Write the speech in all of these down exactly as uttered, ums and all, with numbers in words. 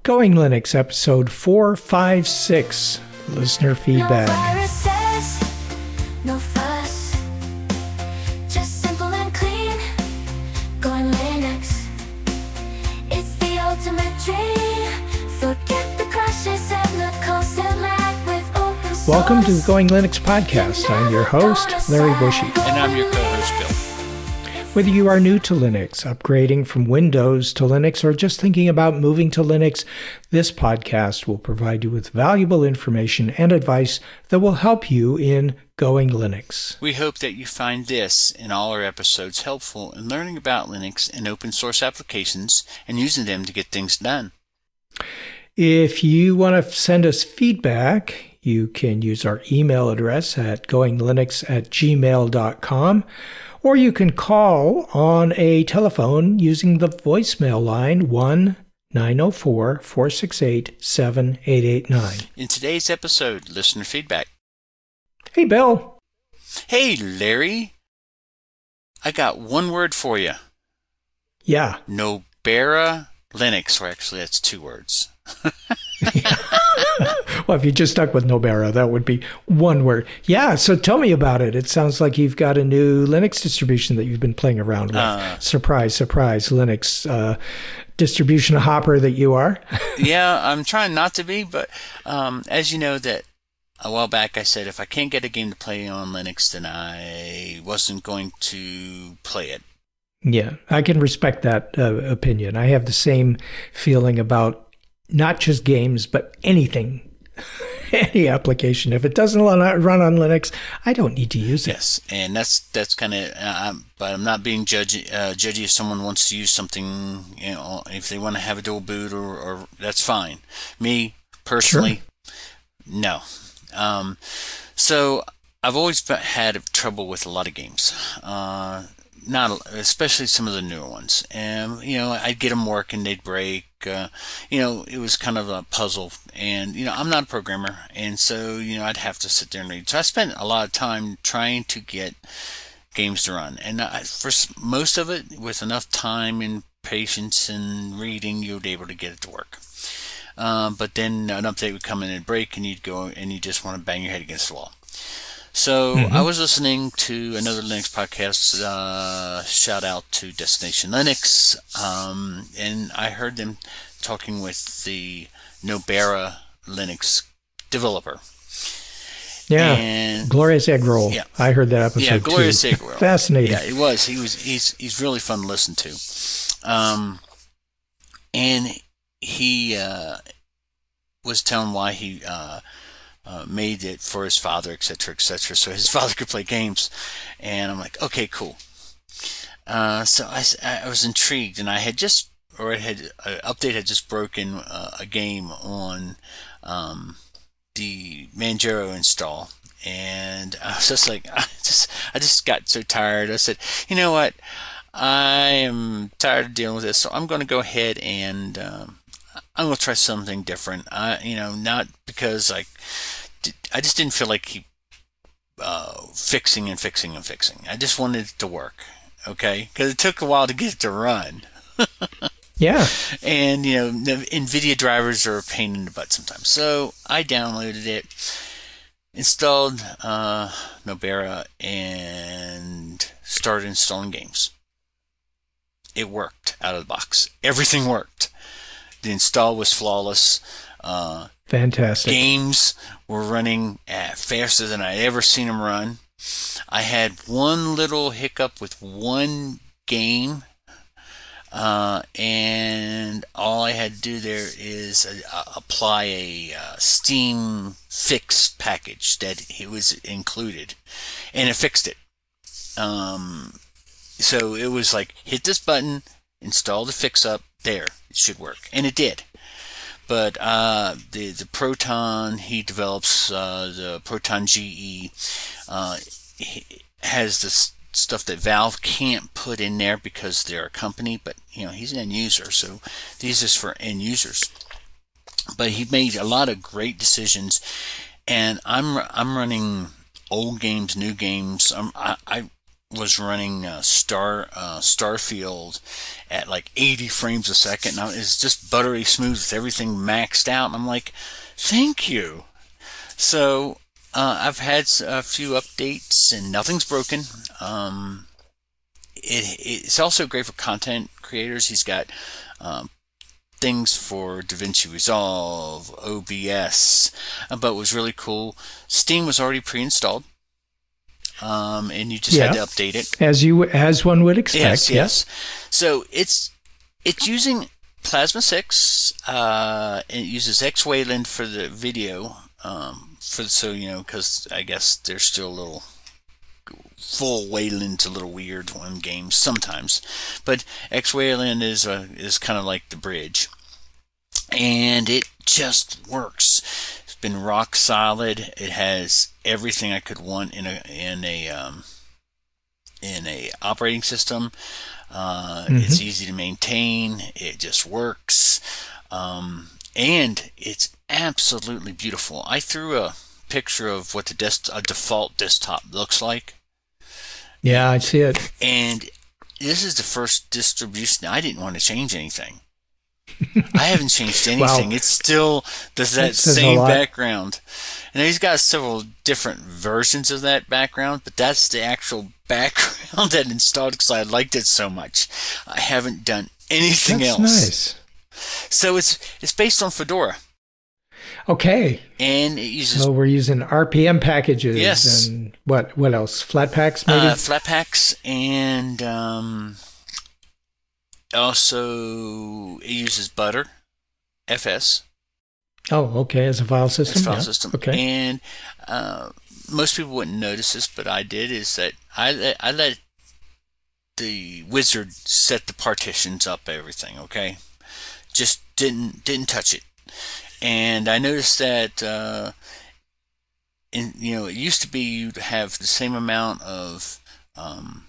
Going Linux, episode four five six, listener feedback. No viruses, no fuss, just simple and clean. Going Linux, it's the ultimate dream. Forget the crashes and the constant lag with open source. Welcome to the Going Linux podcast. I'm your host, Larry Bushy. And I'm your co-host, Bill. Whether you are new to Linux, upgrading from Windows to Linux, or just thinking about moving to Linux, this podcast will provide you with valuable information and advice that will help you in Going Linux. We hope that you find this and all our episodes helpful in learning about Linux and open source applications and using them to get things done. If you want to send us feedback, you can use our email address at goinglinux at gmail dot com. Or you can call on a telephone using the voicemail line one nine zero four, four six eight, seven eight eight nine. In today's episode, listener feedback. Hey, Bill. Hey, Larry. I got one word for you. Yeah. Nobera Linux, or actually that's two words. Well, if you just stuck with Nobera, that would be one word. Yeah, so tell me about it. It sounds like you've got a new Linux distribution that you've been playing around with. Uh, surprise, surprise, Linux uh, distribution hopper that you are. Yeah, I'm trying not to be, but um, as you know that a while back I said if I can't get a game to play on Linux, then I wasn't going to play it. Yeah, I can respect that uh, opinion. I have the same feeling about not just games, but anything, any application. If it doesn't run on Linux, I don't need to use it. Yes, and that's that's kind of. Uh, but I'm not being judgy. Uh, judgy if someone wants to use something. You know, if they want to have a dual boot, or, or that's fine. Me personally, sure. No. Um, so I've always had trouble with a lot of games. Uh, Not especially some of the newer ones, and you know I'd get them working, they'd break. Uh, you know it was kind of a puzzle, and you know I'm not a programmer, and so you know I'd have to sit there and read. So I spent a lot of time trying to get games to run, and I, for most of it, with enough time and patience and reading, you'd be able to get it to work. Uh, but then an update would come in and break, and you'd go and you just want to bang your head against the wall. So mm-hmm. I was listening to another Linux podcast, uh, shout out to Destination Linux, um, and I heard them talking with the Nobera Linux developer. Yeah, and, Glorious Egg Roll. Yeah. I heard that episode yeah, Glorious too. Egg Roll. Fascinating. Yeah, it was. He was. He's he's really fun to listen to, um, and he uh, was telling why he. Uh, Uh, made it for his father, et cetera, et cetera, so his father could play games. And I'm like, okay, cool. Uh, so I, I was intrigued, and I had just, or it had, an update had just broken uh, a game on um, the Manjaro install, and I was just like, I just, I just got so tired. I said, you know what, I am tired of dealing with this, so I'm going to go ahead and um, I'm going to try something different. I, you know, not because I, I just didn't feel like keep uh, fixing and fixing and fixing. I just wanted it to work, okay? Because it took a while to get it to run. Yeah. And, you know, NVIDIA drivers are a pain in the butt sometimes. So I downloaded it, installed uh, Nobera, and started installing games. It worked out of the box. Everything worked. The install was flawless. Uh, Fantastic. Games were running at faster than I'd ever seen them run. I had one little hiccup with one game, uh, and all I had to do there is uh, apply a uh, Steam fix package that it was included, and it fixed it. Um, so it was like, hit this button, install the fix up, there, it should work. And it did. But uh, the the Proton he develops, uh, the Proton G E, uh, has this stuff that Valve can't put in there because they're a company. But you know he's an end user, so these is for end users. But he made a lot of great decisions, and I'm I'm running old games, new games. I'm, I, I was running uh, Star uh, Starfield at like eighty frames a second. Now it's just buttery smooth with everything maxed out. And I'm like, thank you. So uh, I've had a few updates and nothing's broken. Um, it, it's also great for content creators. He's got um, things for DaVinci Resolve, O B S, uh, but it was really cool. Steam was already pre-installed. Um, and you just yeah. had to update it, as you as one would expect. Yes, yes. So it's it's using Plasma six. Uh, and it uses X-Wayland for the video. Um, for so you know, because I guess they're still a little full Wayland's a little weird on games sometimes, but X-Wayland is a, is kind of like the bridge, and it just works. It's been rock solid. It has everything I could want in a in a um, in a operating system. Uh, mm-hmm. It's easy to maintain. It just works, um, and it's absolutely beautiful. I threw a picture of what the desk, a default desktop looks like. Yeah, I see it. And this is the first distribution. I didn't want to change anything. I haven't changed anything. Wow. It's still does that, that same background. And he's got several different versions of that background, but that's the actual background that installed because I liked it so much. I haven't done anything that's else. Nice. So it's it's based on Fedora. Okay. And it uses. So we're using R P M packages. Yes. And what what else? Flatpaks maybe. Uh, Flatpaks and um, also it uses Butter, F S. Oh, okay. As a file system. As a file yeah. system. Okay. And uh, most people wouldn't notice this, but I did. Is that I let, I let the wizard set the partitions up, everything. Okay. Just didn't didn't touch it. And I noticed that, uh, in, you know, it used to be you'd have the same amount of um,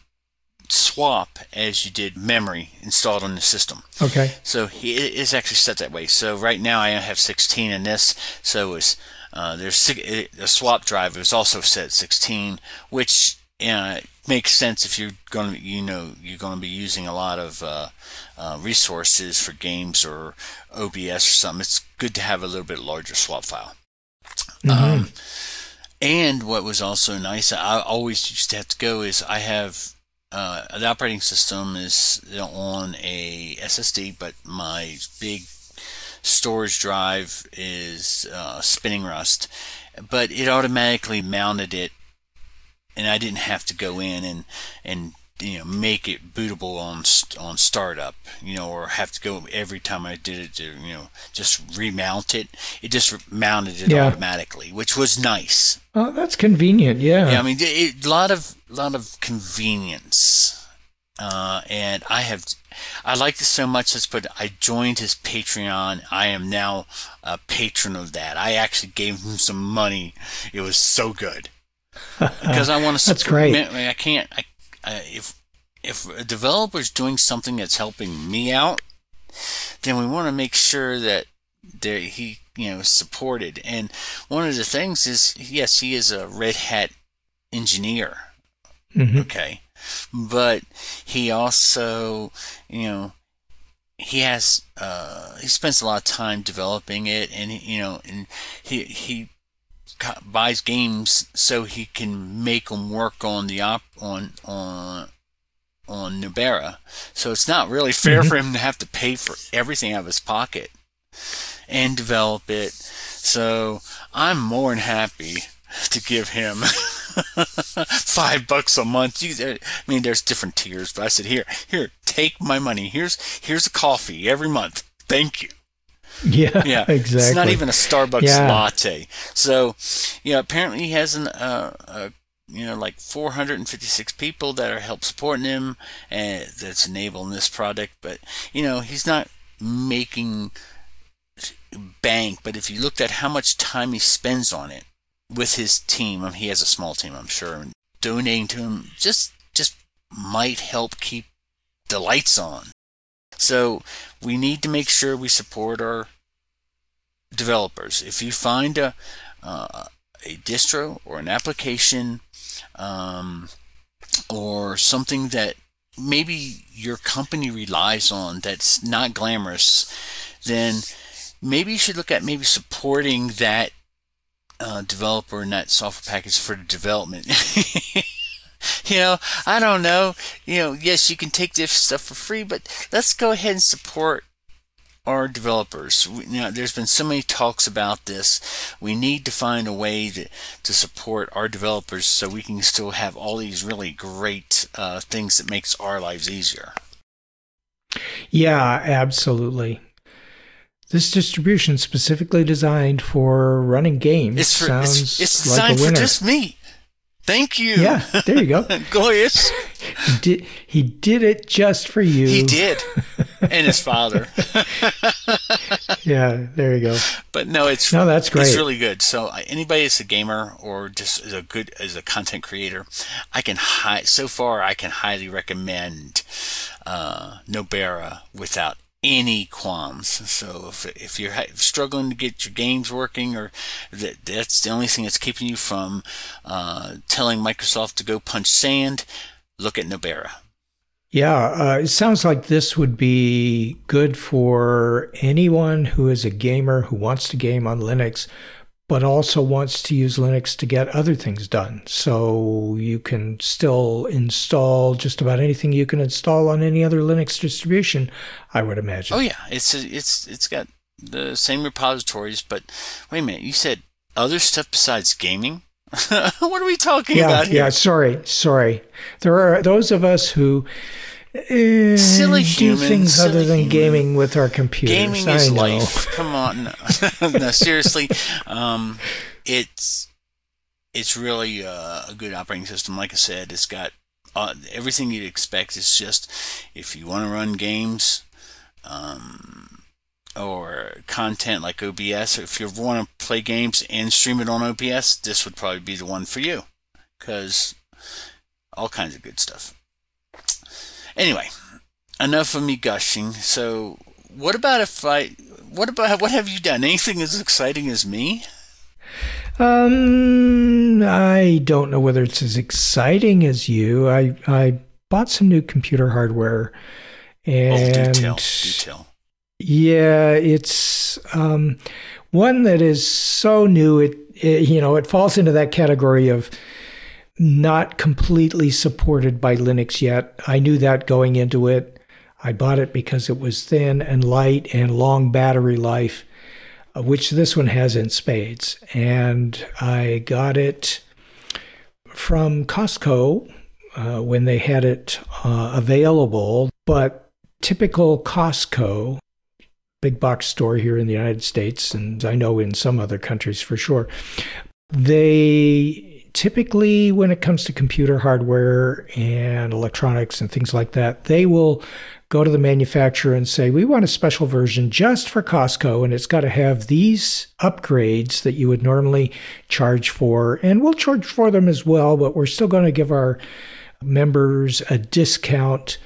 swap as you did memory installed on the system. Okay. So it is actually set that way. So right now I have sixteen in this. So it's, uh, there's a swap drive is also set at sixteen, which uh, makes sense if you're going to, you know, you're going to be using a lot of uh, uh, resources for games or O B S or something. It's good to have a little bit larger swap file. Mm-hmm. Um, and what was also nice, I always used to have to go is I have uh, the operating system is on a S S D, but my big storage drive is uh, Spinning Rust, but it automatically mounted it. And I didn't have to go in and, and you know make it bootable on on startup, you know, or have to go every time I did it to you know just remount it. It just mounted it yeah. automatically, which was nice. Oh, that's convenient. Yeah. Yeah, I mean, a lot of lot of convenience, uh, and I have I liked it so much. Let's put I joined his Patreon. I am now a patron of that. I actually gave him some money. It was so good. Because I want to. That's great. I can't. I, I, if if a developer's doing something that's helping me out, then we want to make sure that there he you know is supported. And one of the things is, yes, he is a Red Hat engineer. Mm-hmm. Okay, but he also you know he has uh, he spends a lot of time developing it, and you know and he he. buys games so he can make them work on the op on on on Nubera. So it's not really fair mm-hmm. for him to have to pay for everything out of his pocket and develop it. So I'm more than happy to give him five bucks a month. I mean, there's different tiers, but I said, here, here, take my money. Here's here's a coffee every month. Thank you. Yeah, yeah, exactly. It's not even a Starbucks yeah. latte. So, you know, apparently he has an, uh, uh, you know, like four hundred fifty-six people that are help supporting him and that's enabling this product. But, you know, he's not making bank. But if you looked at how much time he spends on it with his team, I mean, he has a small team, I'm sure, and donating to him just just might help keep the lights on. So we need to make sure we support our developers. If you find a uh, a distro or an application um, or something that maybe your company relies on that's not glamorous, then maybe you should look at maybe supporting that uh, developer and that software package for the development. You know, I don't know. You know, yes, you can take this stuff for free, but let's go ahead and support our developers. We, you know, there's been so many talks about this. We need to find a way to, to support our developers so we can still have all these really great uh, things that makes our lives easier. Yeah, absolutely. This distribution specifically designed for running games It's for, sounds it's, it's like designed a winner. for just me. Thank you. Yeah, there you go. Glorious. He did, he did it just for you. He did. And his father. Yeah, there you go. But no, it's no, that's great. It's really good. So uh, anybody that's a gamer or just is a good as a content creator, I can hi- so far I can highly recommend uh, Nobara without any qualms. So if if you're struggling to get your games working, or that that's the only thing that's keeping you from uh, telling Microsoft to go punch sand, look at Nobara. Yeah, uh, it sounds like this would be good for anyone who is a gamer who wants to game on Linux, but also wants to use Linux to get other things done. So you can still install just about anything you can install on any other Linux distribution, I would imagine. Oh yeah, it's it's it's got the same repositories, but wait a minute, you said other stuff besides gaming? What are we talking yeah, about here? Yeah, sorry, sorry. There are those of us who uh, silly do humans, things silly other than human. gaming with our computers. Gaming is I know. life. Come on, no, no seriously, um, it's it's really uh, a good operating system. Like I said, it's got uh, everything you'd expect. It's just if you want to run games. Um, or content like O B S, or if you want to play games and stream it on O B S, this would probably be the one for you, because all kinds of good stuff. Anyway, enough of me gushing. So what about if I what about what have you done? Anything as exciting as me? Um, I don't know whether it's as exciting as you. I I bought some new computer hardware, and oh, do tell, do tell. Yeah, it's um, one that is so new. It, it you know it falls into that category of not completely supported by Linux yet. I knew that going into it. I bought it because it was thin and light and long battery life, which this one has in spades. And I got it from Costco uh, when they had it uh, available. But typical Costco, big box store here in the United States, and I know in some other countries for sure, they typically, when it comes to computer hardware and electronics and things like that, they will go to the manufacturer and say, we want a special version just for Costco, and it's got to have these upgrades that you would normally charge for, and we'll charge for them as well, but we're still going to give our members a discount.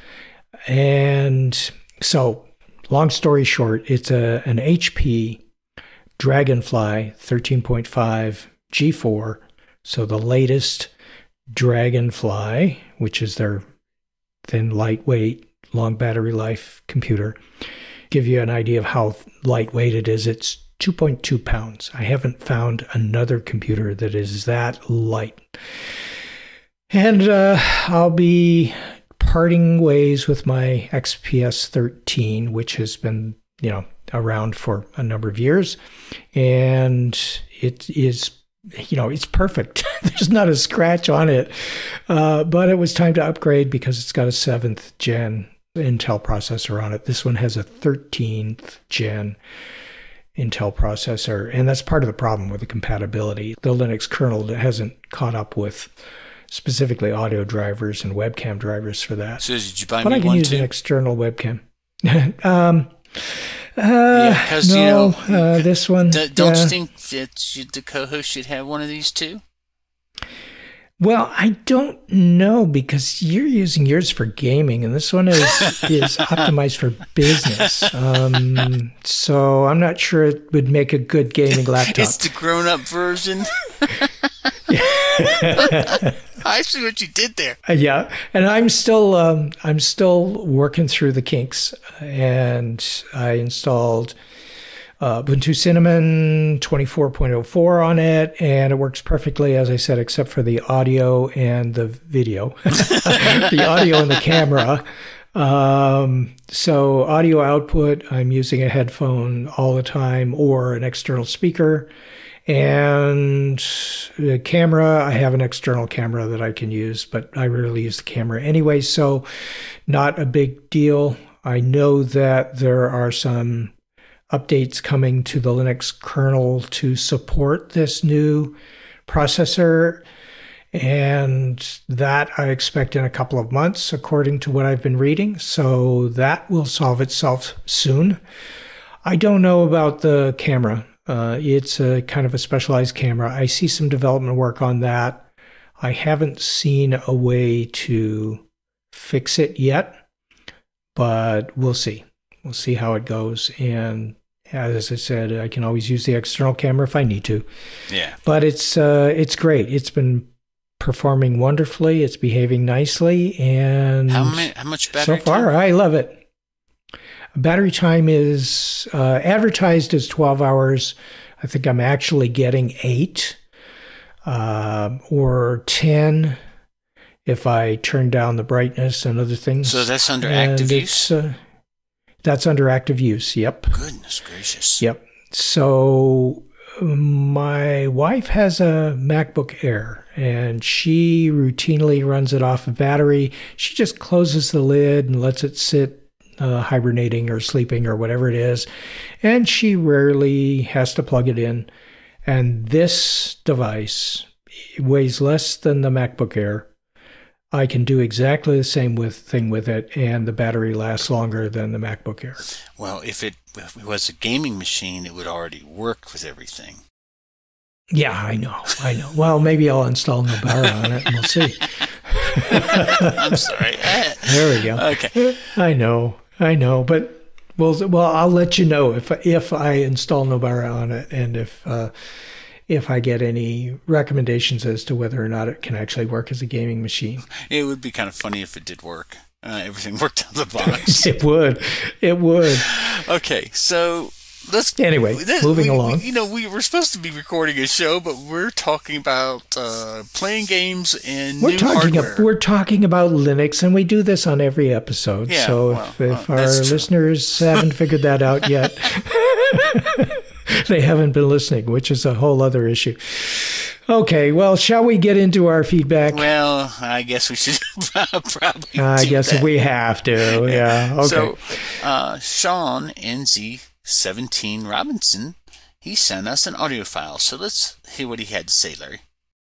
And so, long story short, it's a an H P Dragonfly thirteen point five G four, so the latest Dragonfly, which is their thin, lightweight, long battery life computer. Give you an idea of how lightweight it is. It's two point two pounds. I haven't found another computer that is that light. And uh, I'll be parting ways with my X P S thirteen, which has been, you know, around for a number of years. And it is, you know, it's perfect. There's not a scratch on it. Uh, but it was time to upgrade because it's got a seventh gen Intel processor on it. This one has a thirteenth gen Intel processor. And that's part of the problem with the compatibility. The Linux kernel hasn't caught up with specifically audio drivers and webcam drivers for that. So did you buy but me I can one use too? an external webcam. um, uh, Yeah, because no, you know, uh, this one. D- don't yeah. you think that you, the co-host should have one of these too? Well, I don't know because you're using yours for gaming, and this one is is optimized for business. Um, so I'm not sure it would make a good gaming laptop. It's the grown-up version. I see what you did there. Uh, yeah, and I'm still um, I'm still working through the kinks, and I installed uh, Ubuntu Cinnamon twenty-four point oh four on it, and it works perfectly, as I said, except for the audio and the video, the audio and the camera. Um, so audio output, I'm using a headphone all the time or an external speaker. And the camera, I have an external camera that I can use, but I rarely use the camera anyway, so not a big deal. I know that there are some updates coming to the Linux kernel to support this new processor, and that I expect in a couple of months, according to what I've been reading, so that will solve itself soon. I don't know about the camera. Uh, it's a kind of a specialized camera. I see some development work on that. I haven't seen a way to fix it yet, but we'll see. We'll see how it goes. And as I said, I can always use the external camera if I need to. Yeah. But it's uh, it's great. It's been performing wonderfully. It's behaving nicely, and how many, how much battery? So far, time? I love it. Battery time is uh, advertised as twelve hours. I think I'm actually getting eight uh, or ten if I turn down the brightness and other things. So that's under and active use? Uh, that's under active use, yep. Goodness gracious. Yep. So my wife has a MacBook Air, and she routinely runs it off a battery. She just closes the lid and lets it sit Uh, hibernating or sleeping or whatever it is, and she rarely has to plug it in. And this device weighs less than the MacBook Air. I can do exactly the same with thing with it, and the battery lasts longer than the MacBook Air. Well, if it, if it was a gaming machine, it would already work with everything. Yeah, I know, I know. Well, maybe I'll install Nobara on it, and we'll see. I'm sorry. There we go. Okay. I know. I know, but well, well, I'll let you know if if I install Nobara on it, and if uh, if I get any recommendations as to whether or not it can actually work as a gaming machine. It would be kind of funny if it did work. Uh, everything worked out of the box. It would. It would. Okay, so let's anyway that, moving we, along. We, you know, we were supposed to be recording a show, but we're talking about uh, playing games and we're new talking hardware. Ab- we're talking about Linux, and we do this on every episode. Yeah, so well, if, if well, our true. listeners haven't figured that out yet, they haven't been listening, which is a whole other issue. Okay, well, shall we get into our feedback? Well, I guess we should probably. I do guess that. if we have to, yeah. Okay. So, uh, Sean N Z seventeen Robinson, he sent us an audio file. So let's hear what he had to say, Larry.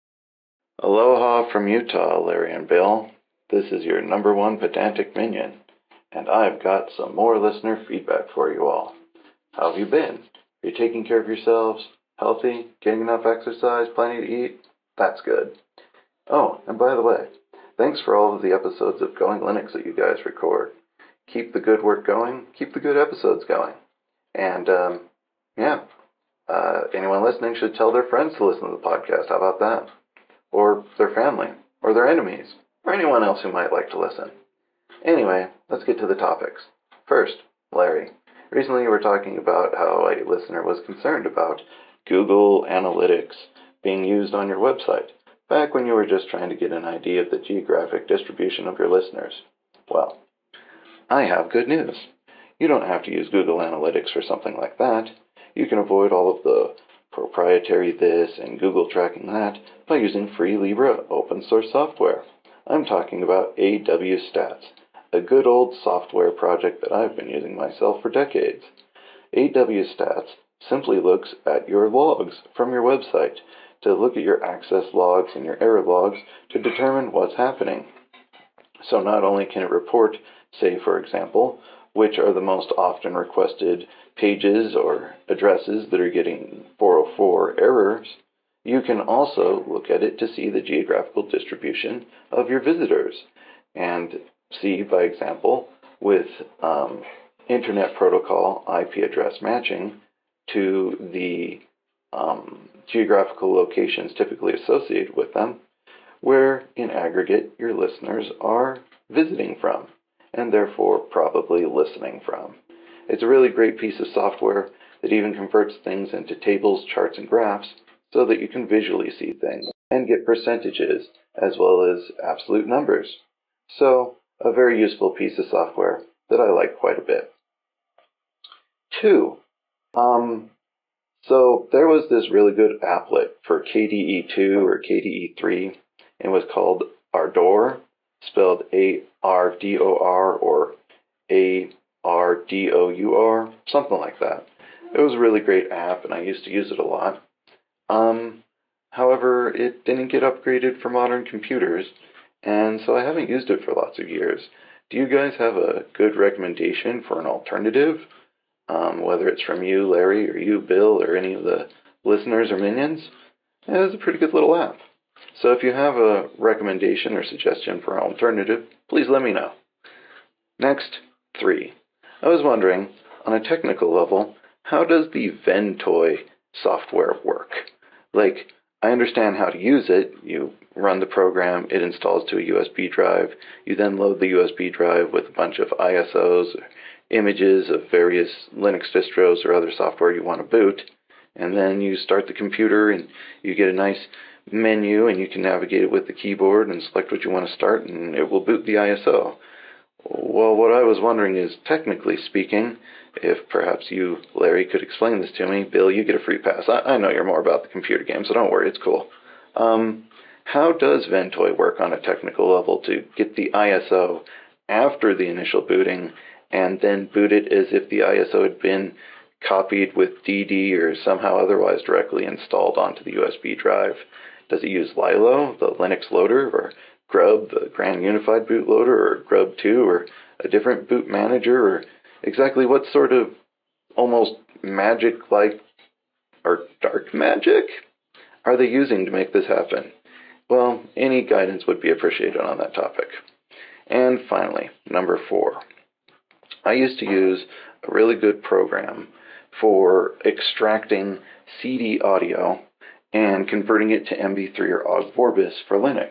Aloha from Utah, Larry and Bill. This is your number one pedantic minion, and I've got some more listener feedback for you all. How have you been? Are you taking care of yourselves? Healthy? Getting enough exercise? Plenty to eat? That's good. Oh, and by the way, thanks for all of the episodes of Going Linux that you guys record. Keep the good work going. Keep the good episodes going. And, um, yeah, uh, anyone listening should tell their friends to listen to the podcast. How about that? Or their family, or their enemies, or anyone else who might like to listen. Anyway, let's get to the topics. First, Larry, recently you were talking about how a listener was concerned about Google Analytics being used on your website, back when you were just trying to get an idea of the geographic distribution of your listeners. Well, I have good news. You don't have to use Google Analytics for something like that. You can avoid all of the proprietary this and Google tracking that by using free Libre open source software. I'm talking about A W Stats, a good old software project that I've been using myself for decades. A W Stats simply looks at your logs from your website to look at your access logs and your error logs to determine what's happening. So not only can it report, say for example, which are the most often requested pages or addresses that are getting four oh four errors, you can also look at it to see the geographical distribution of your visitors and see, by example, with um, Internet Protocol I P address matching to the um, geographical locations typically associated with them, where in aggregate your listeners are visiting from, and therefore probably listening from. It's a really great piece of software that even converts things into tables, charts, and graphs so that you can visually see things and get percentages as well as absolute numbers. So, a very useful piece of software that I like quite a bit. Two, um, so there was this really good applet for K D E two or K D E three. It was called Ardor, spelled A R D O R or A R D O U R, something like that. It was a really great app, and I used to use it a lot. Um, however, it didn't get upgraded for modern computers, and so I haven't used it for lots of years. Do you guys have a good recommendation for an alternative? Um, whether it's from you, Larry, or you, Bill, or any of the listeners or minions? Yeah, it's a pretty good little app. So if you have a recommendation or suggestion for an alternative, please let me know. Next, three. I was wondering, on a technical level, how does the Ventoy software work? Like, I understand how to use it. You run the program, it installs to a U S B drive. You then load the U S B drive with a bunch of I S Os, or images of various Linux distros or other software you want to boot. And then you start the computer and you get a nice menu and you can navigate it with the keyboard and select what you want to start and it will boot the I S O. Well, what I was wondering is, technically speaking, if perhaps you, Larry, could explain this to me. Bill, you get a free pass. I, I know you're more about the computer game, so don't worry, it's cool. Um, how does Ventoy work on a technical level to get the I S O after the initial booting and then boot it as if the I S O had been copied with D D or somehow otherwise directly installed onto the U S B drive? Does it use Lilo, the Linux loader, or Grub, the Grand Unified Bootloader, or Grub two, or a different boot manager, or exactly what sort of almost magic-like or dark magic are they using to make this happen? Well, any guidance would be appreciated on that topic. And finally, number four. I used to use a really good program for extracting C D audio and converting it to M P three or Ogg Vorbis for Linux.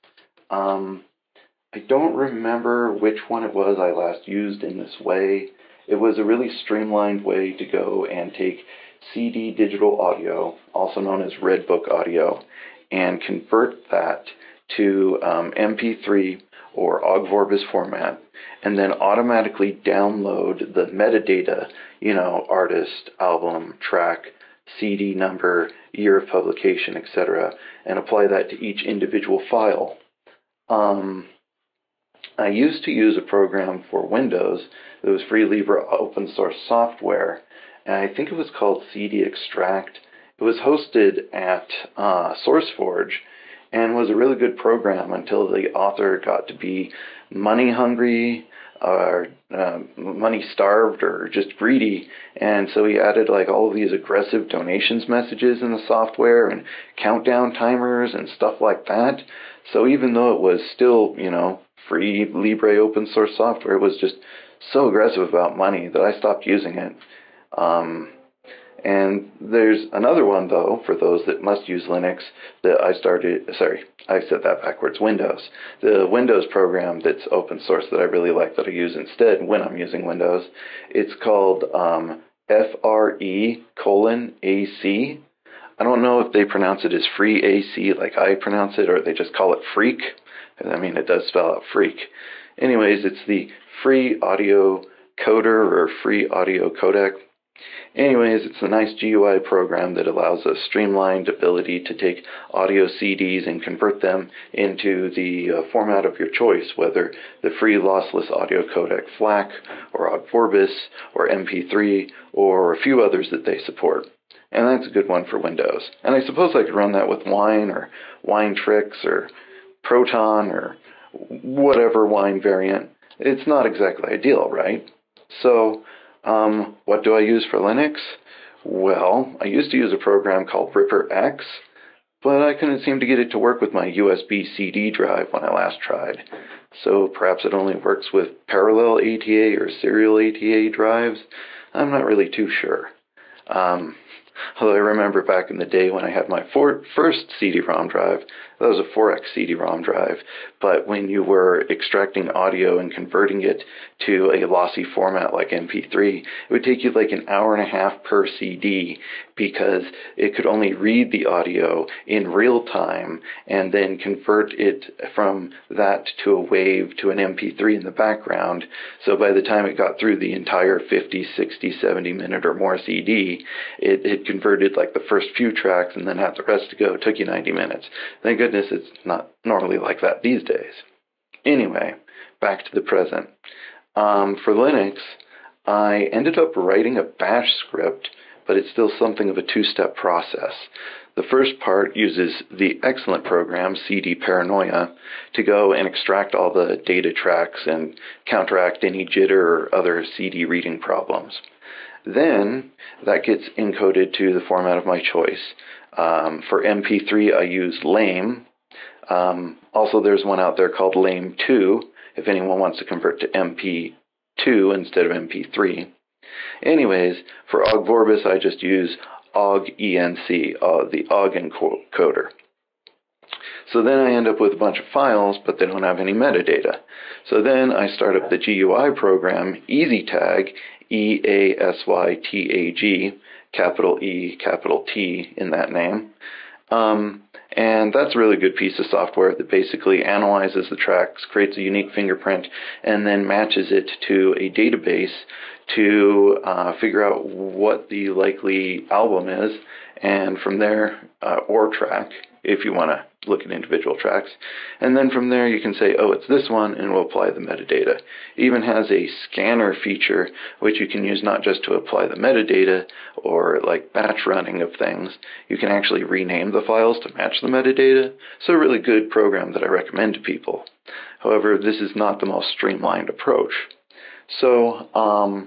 Um, I don't remember which one it was I last used in this way. It was a really streamlined way to go and take C D digital audio, also known as Redbook audio, and convert that to um, M P three or Ogg Vorbis format, and then automatically download the metadata, you know, artist, album, track, C D number, year of publication, et cetera, and apply that to each individual file. Um, I used to use a program for Windows that was free Libre open source software, and I think it was called C D Extract. It was hosted at uh, SourceForge and was a really good program until the author got to be money hungry or uh, money starved or just greedy, and so he added like all of these aggressive donations messages in the software and countdown timers and stuff like that. So even though it was still, you know, free Libre open source software, it was just so aggressive about money that I stopped using it. Um, and there's another one, though, for those that must use Linux, that I started, sorry, I said that backwards, Windows. The Windows program that's open source that I really like that I use instead when I'm using Windows, it's called um, F R E colon A C. I don't know if they pronounce it as free A C like I pronounce it, or they just call it Freak. I mean, it does spell out Freak. Anyways, it's the free audio coder or free audio codec. Anyways, it's a nice G U I program that allows a streamlined ability to take audio C Ds and convert them into the uh, format of your choice, whether the free lossless audio codec FLAC or Ogg Vorbis or M P three or a few others that they support. And that's a good one for Windows. And I suppose I could run that with Wine or Winetricks or Proton or whatever Wine variant. It's not exactly ideal, right? So, um, what do I use for Linux? Well, I used to use a program called Ripper X, but I couldn't seem to get it to work with my U S B C D drive when I last tried. So perhaps it only works with parallel A T A or serial A T A drives. I'm not really too sure. Um, Although I remember back in the day when I had my for- first C D-ROM drive, that was a four X C D-ROM drive, but when you were extracting audio and converting it to a lossy format like M P three, it would take you like an hour and a half per C D because it could only read the audio in real time and then convert it from that to a wave to an M P three in the background. So by the time it got through the entire fifty, sixty, seventy minute or more C D, it, it converted like the first few tracks and then had the rest to go. It took you ninety minutes. Thank goodness it's not normally like that these days. Anyway, back to the present. Um, for Linux, I ended up writing a bash script, but it's still something of a two-step process. The first part uses the excellent program C D Paranoia to go and extract all the data tracks and counteract any jitter or other C D reading problems. Then that gets encoded to the format of my choice. Um, for M P three, I use Lame. Um, also, there's one out there called Lame two, if anyone wants to convert to M P two instead of M P three. Anyways, for Ogg Vorbis, I just use Ogg E N C, uh, the Ogg encoder. So then I end up with a bunch of files, but they don't have any metadata. So then I start up the G U I program, EasyTag, E A S Y T A G, capital E, capital T in that name. Um, and that's a really good piece of software that basically analyzes the tracks, creates a unique fingerprint, and then matches it to a database to uh, figure out what the likely album is, and from there, uh, or track, if you want to look at individual tracks. And then from there you can say, oh, it's this one, and we'll apply the metadata. It even has a scanner feature, which you can use not just to apply the metadata or like batch running of things. You can actually rename the files to match the metadata. So a really good program that I recommend to people. However, this is not the most streamlined approach. So, um,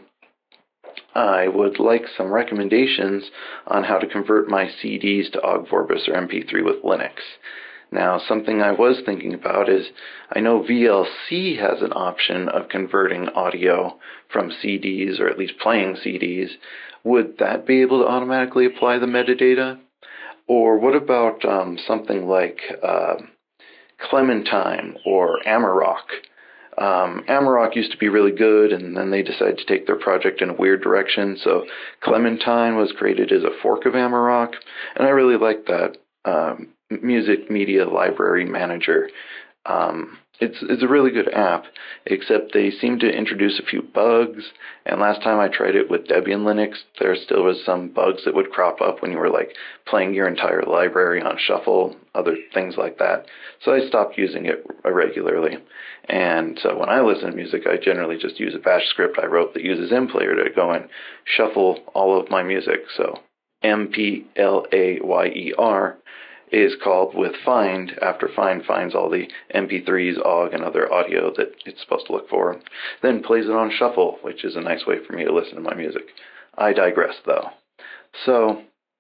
I would like some recommendations on how to convert my C Ds to Ogg Vorbis or M P three with Linux. Now, something I was thinking about is, I know V L C has an option of converting audio from C Ds, or at least playing C Ds. Would that be able to automatically apply the metadata? Or what about um, something like uh, Clementine or Amarok? Um, Amarok used to be really good, and then they decided to take their project in a weird direction. So Clementine was created as a fork of Amarok, and I really like that um, music media library manager. Um, it's it's a really good app, except they seem to introduce a few bugs. And last time I tried it with Debian Linux, there still was some bugs that would crop up when you were like playing your entire library on shuffle, other things like that. So I stopped using it regularly. And so when I listen to music, I generally just use a bash script I wrote that uses MPlayer to go and shuffle all of my music. So M P L A Y E R is called with find after find finds all the M P threes, Ogg, and other audio that it's supposed to look for, then plays it on shuffle, which is a nice way for me to listen to my music. I digress, though. So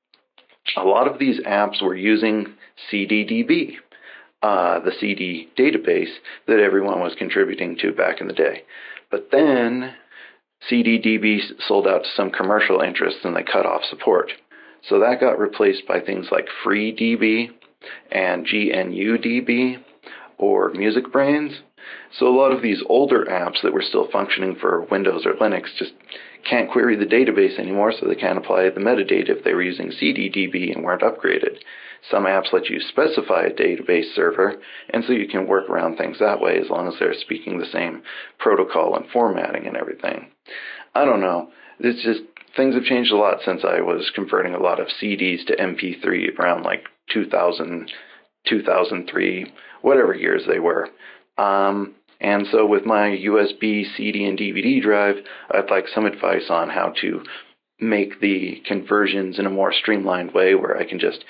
a lot of these apps were using C D D B, uh, the C D database that everyone was contributing to back in the day. But then C D D B sold out to some commercial interests and they cut off support. So that got replaced by things like FreeDB and G N U D B or MusicBrainz. So a lot of these older apps that were still functioning for Windows or Linux just can't query the database anymore, so they can't apply the metadata if they were using C D D B and weren't upgraded. Some apps let you specify a database server, and so you can work around things that way as long as they're speaking the same protocol and formatting and everything. I don't know. It's just things have changed a lot since I was converting a lot of C Ds to M P three around like two thousand, two thousand three, whatever years they were. Um, and so with my U S B, C D, and D V D drive, I'd like some advice on how to make the conversions in a more streamlined way where I can just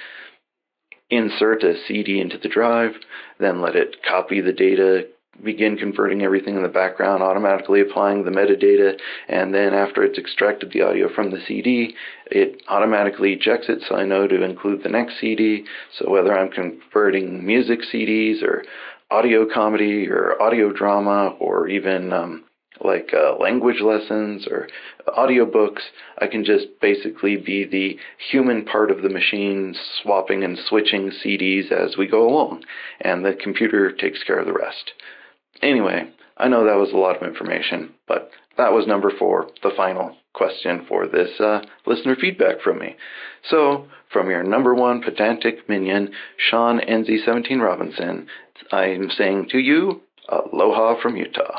insert a C D into the drive, then let it copy the data, begin converting everything in the background, automatically applying the metadata, and then after it's extracted the audio from the C D, it automatically ejects it so I know to include the next C D. So whether I'm converting music C Ds or audio comedy or audio drama or even um, like uh, language lessons or audiobooks. I can just basically be the human part of the machine, swapping and switching C Ds as we go along, and the computer takes care of the rest. Anyway, I know that was a lot of information, but that was number four, the final question for this uh, listener feedback from me. So, from your number one pedantic minion, Sean N Z seventeen Robinson, I'm saying to you, aloha from Utah.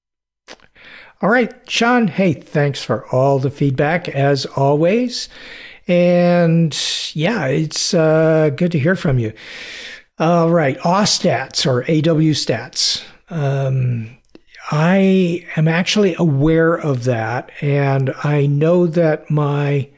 All right, Sean, hey, thanks for all the feedback, as always. And yeah, it's uh, good to hear from you. All right, A W stats or A W stats. Um, I am actually aware of that, and I know that my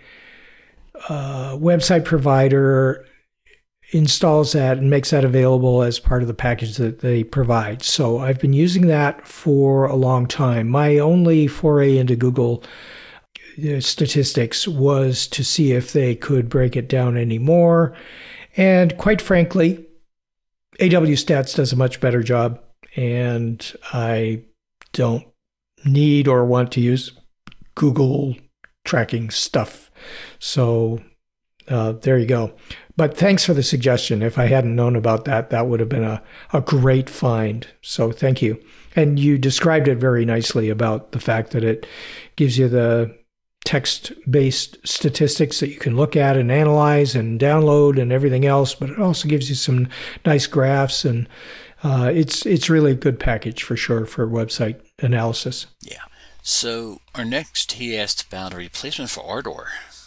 uh, website provider installs that and makes that available as part of the package that they provide. So I've been using that for a long time. My only foray into Google statistics was to see if they could break it down anymore. And quite frankly, A W Stats does a much better job, and I don't need or want to use Google tracking stuff. So uh, there you go. But thanks for the suggestion. If I hadn't known about that, that would have been a, a great find. So thank you. And you described it very nicely about the fact that it gives you the text-based statistics that you can look at and analyze and download and everything else, but it also gives you some nice graphs, and uh, it's it's really a good package for sure for website analysis. Yeah. So our next, he asked about a replacement for Ardour.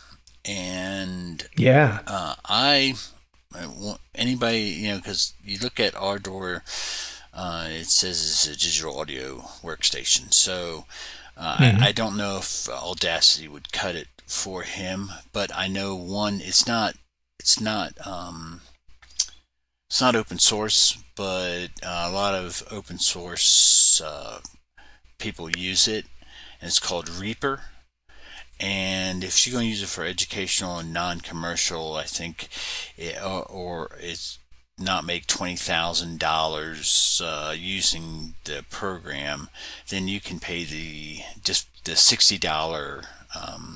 And yeah, uh, I, I want anybody, you know, because you look at Ardour, uh, it says it's a digital audio workstation. So uh, mm-hmm. I, I don't know if Audacity would cut it for him, but I know one, it's not, it's not, um, it's not open source, but uh, a lot of open source uh, people use it, and it's called Reaper. And if you're going to use it for educational and non-commercial, I think, it, or, or it's not make twenty thousand dollars uh, using the program, then you can pay the just the sixty dollars um,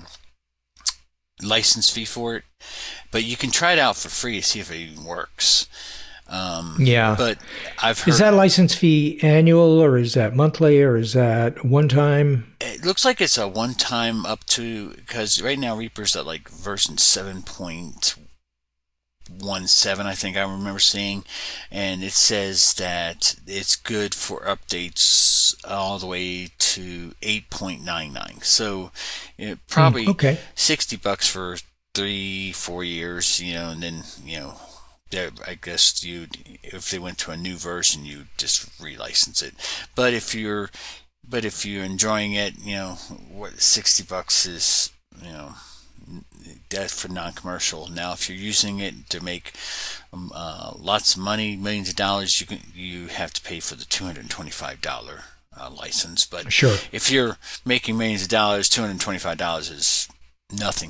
license fee for it. But you can try it out for free to see if it even works. Um, yeah. But I've heard... Is that license fee annual, or is that monthly, or is that one time? It looks like it's a one time up to, because right now Reaper's at like version seven point one seven, I think I remember seeing, and it says that it's good for updates all the way to eight point nine nine. So it probably mm, okay. sixty bucks for three, four years, you know, and then, you know, I guess you, if they went to a new version, you just relicense it. But if you're, but if you're enjoying it, you know, what sixty bucks is, you know, that's for non-commercial. Now, if you're using it to make um, uh, lots of money, millions of dollars, you can you have to pay for the two hundred twenty-five dollars uh, license. But sure, if you're making millions of dollars, two hundred twenty-five dollars is nothing.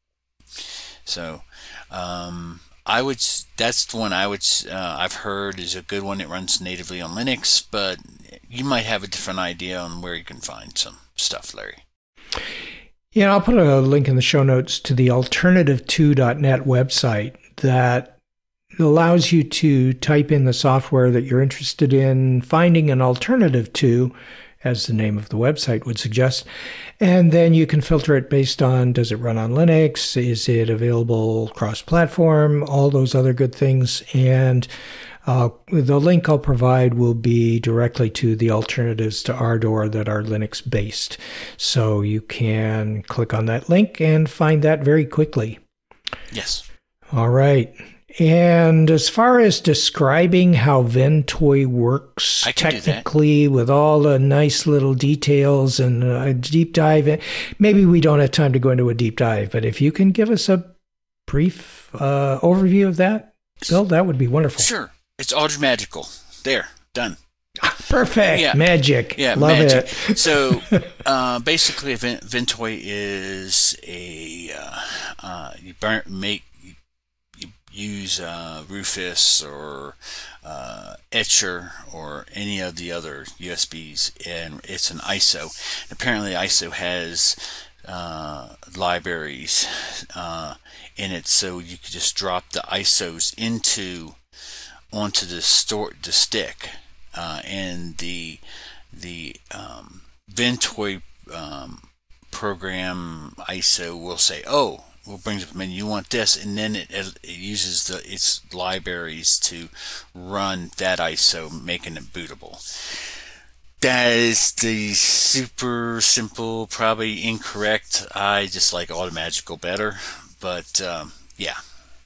So. Um, I would. That's the one I would. Uh, I've heard is a good one. It runs natively on Linux, but you might have a different idea on where you can find some stuff, Larry. Yeah, I'll put a link in the show notes to the alternative two dot net website that allows you to type in the software that you're interested in finding an alternative to, as the name of the website would suggest. And then you can filter it based on, does it run on Linux? Is it available cross-platform? All those other good things. And uh, the link I'll provide will be directly to the alternatives to Ardour that are Linux-based. So you can click on that link and find that very quickly. Yes. All right. And as far as describing how Ventoy works technically with all the nice little details and a deep dive, in, maybe we don't have time to go into a deep dive, but if you can give us a brief uh, overview of that, Bill, that would be wonderful. Sure. It's Ultra Magical. There. Done. Perfect. Yeah. Magic. Yeah, Love magic. it. So uh, basically, Ventoy is a, uh, uh, you burn, make, use uh, Rufus or uh, Etcher or any of the other U S Bs, and it's an I S O. Apparently, I S O has uh, libraries uh, in it, so you could just drop the I S Os into onto the store the stick, uh, and the the um, Ventoy um, program I S O will say, "Oh, we'll bring up a menu. You want this," and then it, it uses the its libraries to run that I S O, making it bootable. That is the super simple, probably incorrect. I just like Automagical better, but um, yeah.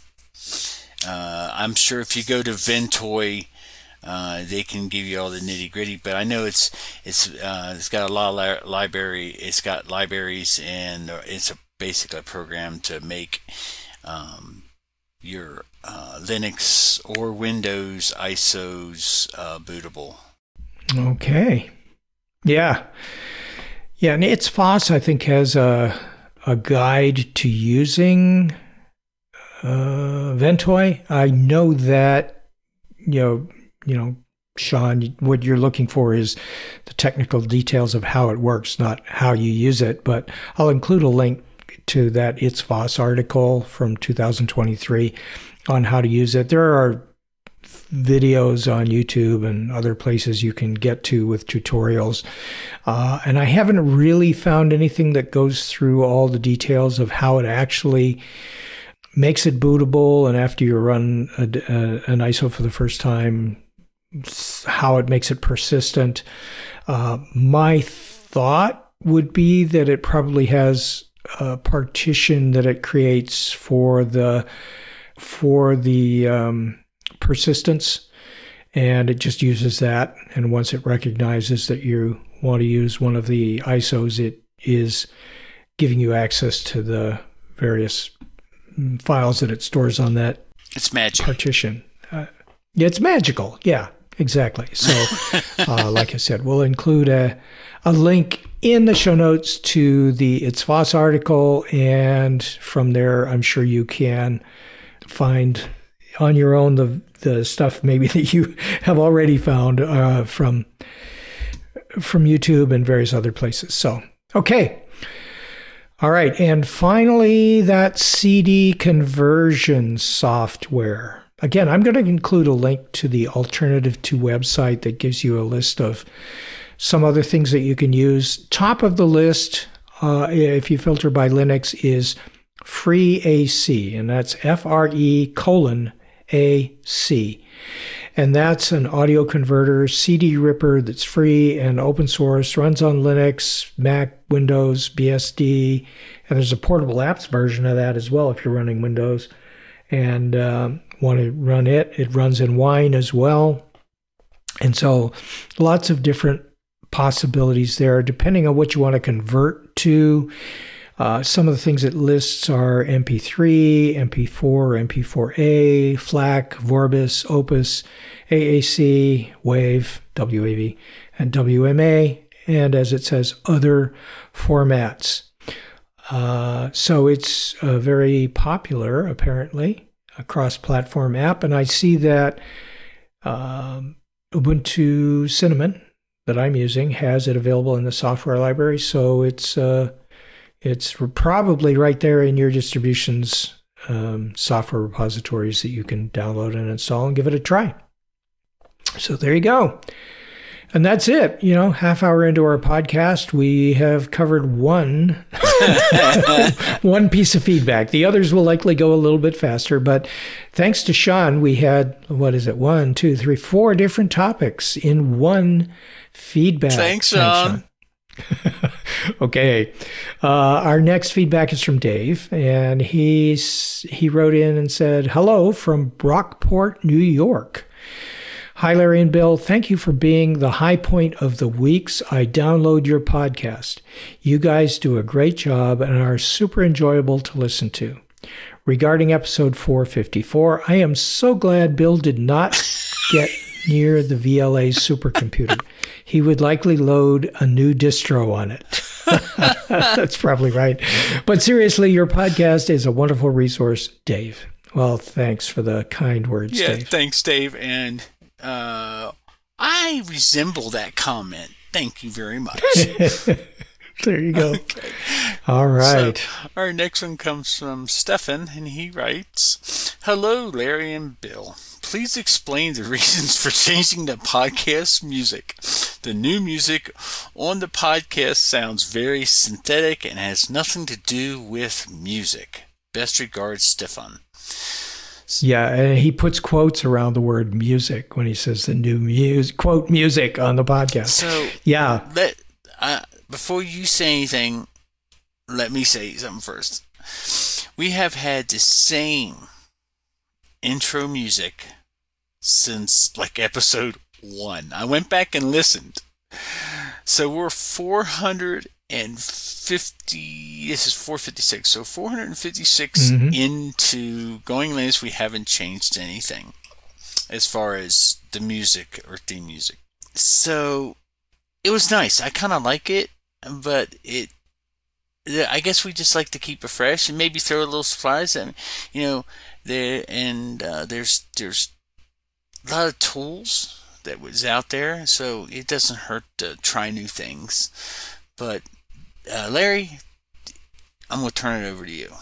Uh, I'm sure if you go to Ventoy, uh, they can give you all the nitty gritty. But I know it's it's uh, it's got a lot of li- library. It's got libraries, and it's a basically a program to make um, your uh, Linux or Windows I S Os uh, bootable. Okay. Yeah. Yeah, and I T S F O S, I think, has a a guide to using uh, Ventoy. I know that, you know, you know, Sean, what you're looking for is the technical details of how it works, not how you use it. But I'll include a link to that I T S F O S article from two thousand twenty-three on how to use it. There are videos on YouTube and other places you can get to with tutorials. Uh, and I haven't really found anything that goes through all the details of how it actually makes it bootable, and after you run a, a, an I S O for the first time, how it makes it persistent. Uh, my thought would be that it probably has a partition that it creates for the for the um, persistence, and it just uses that. And once it recognizes that you want to use one of the I S Os, it is giving you access to the various files that it stores on that it's magic. partition. Uh, it's magical. Yeah, exactly. So, uh, like I said, we'll include a, a link in the show notes to the I T S F O S article, and from there, I'm sure you can find on your own the the stuff maybe that you have already found uh, from from YouTube and various other places. So, okay. All right. And finally, that C D conversion software. Again, I'm going to include a link to the Alternative two website that gives you a list of some other things that you can use. Top of the list, uh, if you filter by Linux, is FreeAC, and that's F R E colon A C. And that's an audio converter, C D ripper that's free and open source, runs on Linux, Mac, Windows, B S D, and there's a portable apps version of that as well if you're running Windows and um, want to run it. It runs in Wine as well. And so lots of different possibilities there, depending on what you want to convert to. Uh, some of the things it lists are M P three, M P four, M P four A, FLAC, Vorbis, Opus, A A C, WAV, W A V, and W M A, and as it says, other formats. Uh, so it's a very popular, apparently, a cross-platform app, and I see that um, Ubuntu Cinnamon that I'm using has it available in the software library, so it's uh, It's probably right there in your distribution's um, software repositories that you can download and install and give it a try. So there you go. And that's it. You know, half hour into our podcast, we have covered one, one piece of feedback. The others will likely go a little bit faster, but thanks to Sean, we had, what is it, one, two, three, four different topics in one feedback. Thanks, Sean. Thanks, Sean. Okay. Uh, our next feedback is from Dave, and he's, he wrote in and said, hello from Brockport, New York. Hi, Larry and Bill. Thank you for being the high point of the weeks I download your podcast. You guys do a great job and are super enjoyable to listen to. Regarding episode four fifty-four, I am so glad Bill did not get near the V L A supercomputer. He would likely load a new distro on it. That's probably right. But seriously, your podcast is a wonderful resource, Dave. Well, thanks for the kind words, Yeah, Dave. thanks, Dave. And uh, I resemble that comment. Thank you very much. There you go. Okay. All right. So our next one comes from Stefan, and he writes, "Hello, Larry and Bill. Please explain the reasons for changing the podcast music. The new music on the podcast sounds very synthetic and has nothing to do with music. Best regards, Stefan." Yeah, and he puts quotes around the word music when he says the new music, quote, music on the podcast. So, yeah. Let, uh, before you say anything, let me say something first. We have had the same intro music since like episode one. I went back and listened. So we're four hundred fifty, this is four fifty-six, so four hundred fifty-six mm-hmm. into Going Linux. We haven't changed anything as far as the music or theme music. So it was nice. I kind of like it, but it, I guess we just like to keep it fresh and maybe throw a little surprise at, you know, there, and uh, there's, there's a lot of tools that was out there, so it doesn't hurt to try new things. But uh, Larry, I'm going to turn it over to you.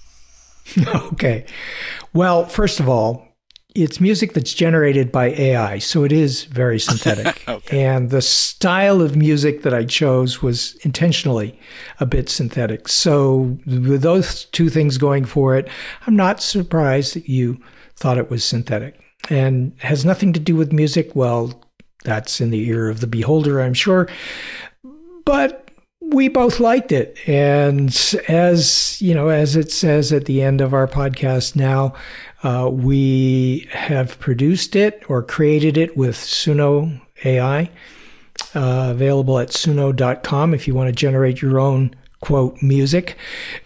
Okay. Well, first of all, it's music that's generated by A I, so it is very synthetic. Okay. And the style of music that I chose was intentionally a bit synthetic. So with those two things going for it, I'm not surprised that you thought it was synthetic. And has nothing to do with music. Well, that's in the ear of the beholder, I'm sure. But we both liked it. And as, you know, as it says at the end of our podcast now, uh, we have produced it or created it with Suno A I, uh, available at suno dot com if you want to generate your own, quote, music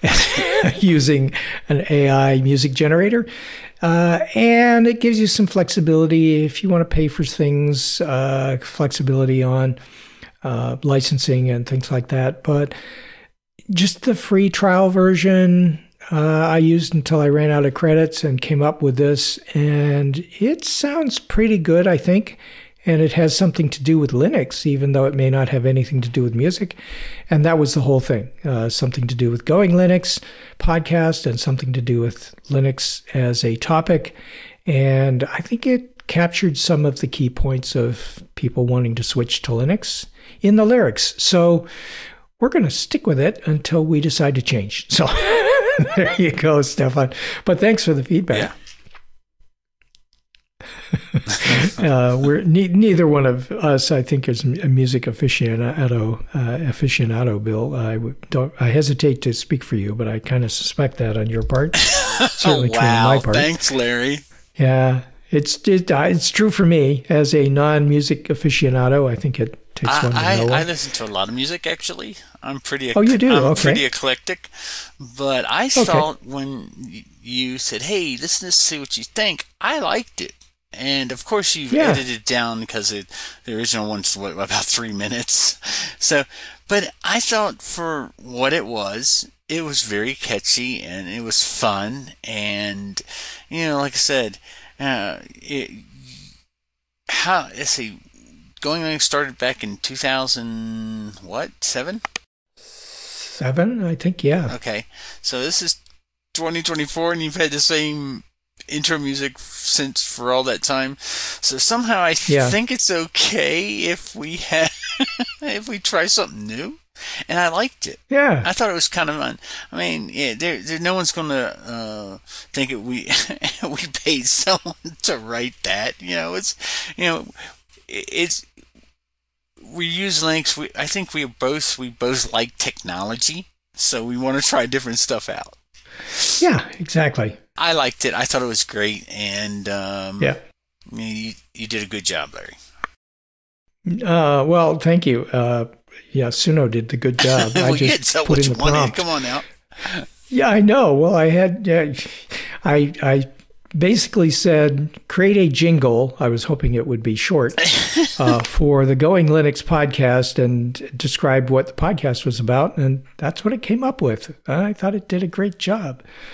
using an A I music generator. Uh, and it gives you some flexibility if you want to pay for things, uh, flexibility on uh, licensing and things like that. But just the free trial version, uh, I used until I ran out of credits and came up with this. And it sounds pretty good, I think. And it has something to do with Linux, even though it may not have anything to do with music. And that was the whole thing. Uh, something to do with Going Linux podcast and something to do with Linux as a topic. And I think it captured some of the key points of people wanting to switch to Linux in the lyrics. So we're going to stick with it until we decide to change. So there you go, Stefan. But thanks for the feedback. Yeah. uh, we're ne- neither one of us, I think, is a music aficionado. Uh, aficionado, Bill. I don't. I hesitate to speak for you, but I kind of suspect that on your part. Certainly oh, true wow. on my part. Thanks, Larry. Yeah, it's it, uh, it's true for me as a non-music aficionado. I think it takes I, one to I, know I one. listen to a lot of music, actually. I'm pretty. Oh, you do? I'm Okay. pretty eclectic. But I Okay. thought when you said, "Hey, listen to see what you think," I liked it. And of course, you've Yeah. edited it down because it, the original one's what, about three minutes. So, but I thought for what it was, it was very catchy and it was fun. And you know, like I said, uh, it, how let's see, Going Linux started back in two thousand what seven? Seven, I think. Yeah. Okay, so this is twenty twenty-four, and you've had the same intro music since for all that time. So somehow I Yeah. think it's okay if we have if we try something new, and I liked it. Yeah. I thought it was kind of fun. I mean, yeah, there, there no one's gonna uh, think it, we we paid someone to write that. You know, it's you know, it's we use Linux. We I think we both we both like technology, so we want to try different stuff out. Yeah. Exactly. I liked it. I thought it was great, and um, Yeah. you, you did a good job, Larry. Uh, well, thank you. Uh, yeah, Suno did the good job. well, I you just had to tell put what in you the wanted. prompt. Come on now. Yeah, I know. Well, I had, uh, I, I basically said, create a jingle. I was hoping it would be short uh, for the Going Linux podcast and describe what the podcast was about. And that's what it came up with. I thought it did a great job.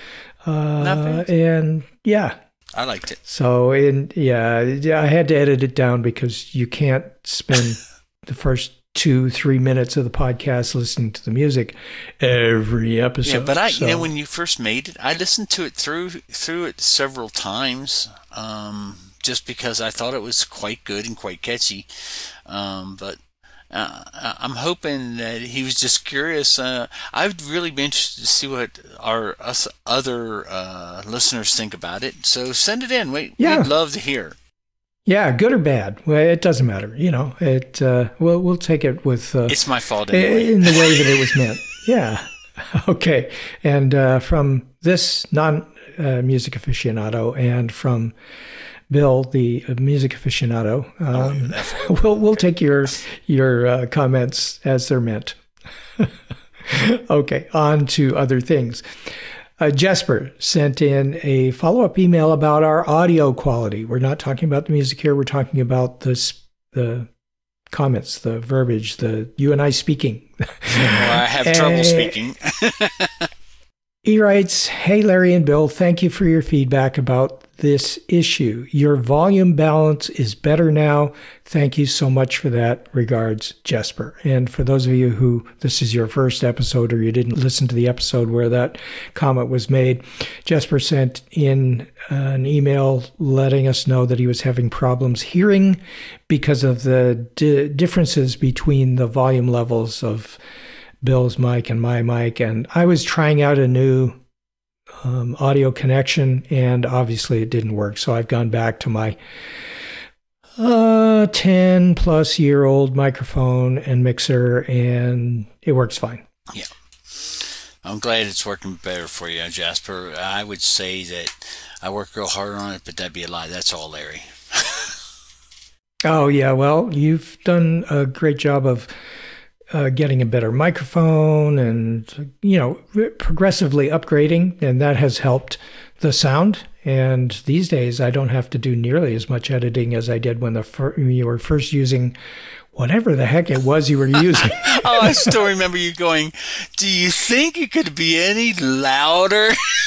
Uh, Not bad. and yeah. I liked it. So, in yeah, I had to edit it down because you can't spend the first two, three minutes of the podcast listening to the music every episode. Yeah, but I, so. you know, when you first made it, I listened to it through through it several times, um, just because I thought it was quite good and quite catchy. Um, but uh, I'm hoping that he was just curious. Uh, I'd really be interested to see what our us other uh, listeners think about it. So send it in. We, Yeah. We'd love to hear. Yeah, good or bad, well, it doesn't matter. You know, it. Uh, we'll we'll take it with. Uh, It's my fault anyway. in the way that it was meant. Yeah. Okay. And uh, from this non-music uh, aficionado and from Bill, the uh, music aficionado, um, Oh, we'll we'll take your your uh, comments as they're meant. Okay. On to other things. Uh, Jesper sent in a follow-up email about our audio quality. We're not talking about the music here. We're talking about the the comments, the verbiage, the you and I speaking. Well, I have trouble Uh, speaking. He writes, "Hey, Larry and Bill, thank you for your feedback about this issue. Your volume balance is better now. Thank you so much for that. Regards, Jesper." And for those of you who this is your first episode or you didn't listen to the episode where that comment was made, Jesper sent in an email letting us know that he was having problems hearing because of the di- differences between the volume levels of Bill's mic and my mic. And I was trying out a new um, audio connection, and obviously it didn't work. So I've gone back to my uh, ten plus year old microphone and mixer, and it works fine. Yeah. I'm glad it's working better for you, Jasper. I would say that I work real hard on it, but that'd be a lie. That's all, Larry. Oh, yeah. Well, you've done a great job of uh, getting a better microphone and, you know, progressively upgrading, and that has helped the sound. And these days, I don't have to do nearly as much editing as I did when the fir- you were first using whatever the heck it was you were using. Oh, I still remember you going, "Do you think it could be any louder?"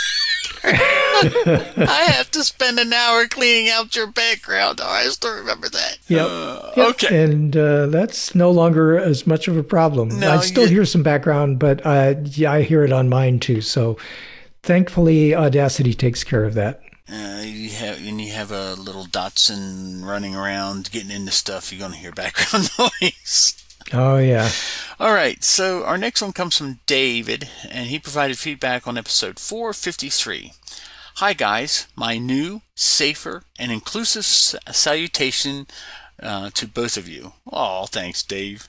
I have to spend an hour cleaning out your background. Oh, I still remember that. Yep. Uh, Yep. Okay. And uh, that's no longer as much of a problem. No, I still you- hear some background, but uh, yeah, I hear it on mine too. So thankfully, Audacity takes care of that. Uh, you have, and you have a little Datsun running around getting into stuff, you're going to hear background noise. Oh, yeah. All right, so our next one comes from David, and he provided feedback on episode four fifty-three. Hi, guys. My new, safer, and inclusive salutation uh, to both of you. Oh, thanks, Dave.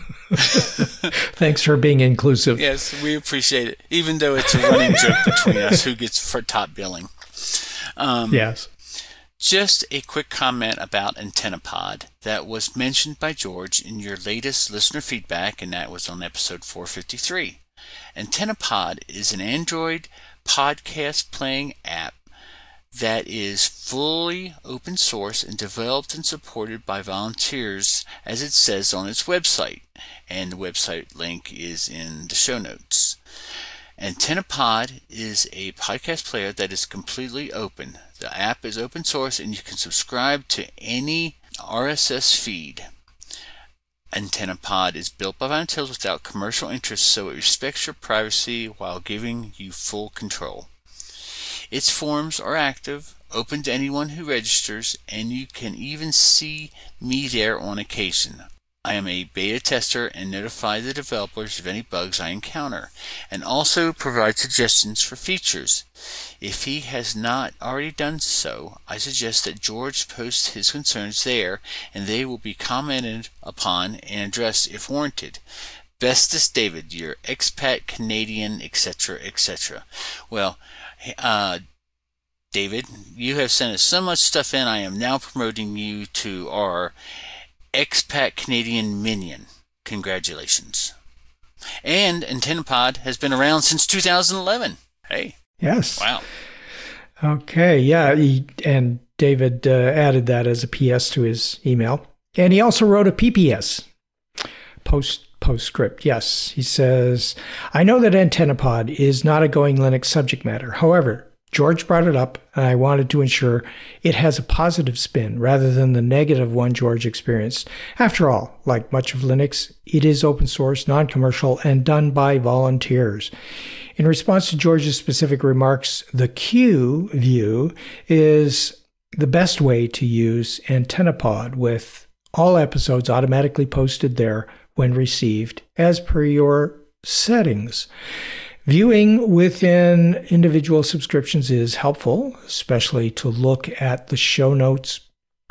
Thanks for being inclusive. Yes, we appreciate it, even though it's a running joke between us who gets for top billing. Um, Yes. Just a quick comment about AntennaPod that was mentioned by George in your latest listener feedback, and that was on episode four fifty-three. AntennaPod is an Android podcast playing app that is fully open source and developed and supported by volunteers, as it says on its website, and the website link is in the show notes. AntennaPod is a podcast player that is completely open. The app is open source and you can subscribe to any R S S feed. AntennaPod is built by volunteers without commercial interests, so it respects your privacy while giving you full control. Its forums are active, open to anyone who registers, and you can even see me there on occasion. I am a beta tester and notify the developers of any bugs I encounter, and also provide suggestions for features. If he has not already done so, I suggest that George post his concerns there, and they will be commented upon and addressed if warranted. Bestest, David, your expat Canadian, et cetera, et cetera. Well, uh, David, you have sent us so much stuff in. I am now promoting you to our expat Canadian minion. Congratulations. And AntennaPod has been around since two thousand eleven. Hey. Yes. Wow. Okay. Yeah. He, and David uh, added that as a P S to his email. And he also wrote a P P S. Post Postscript. Yes. He says, I know that AntennaPod is not a Going Linux subject matter. However, George brought it up, and I wanted to ensure it has a positive spin rather than the negative one George experienced. After all, like much of Linux, it is open source, non-commercial, and done by volunteers. In response to George's specific remarks, the queue view is the best way to use AntennaPod, with all episodes automatically posted there when received as per your settings. Viewing within individual subscriptions is helpful, especially to look at the show notes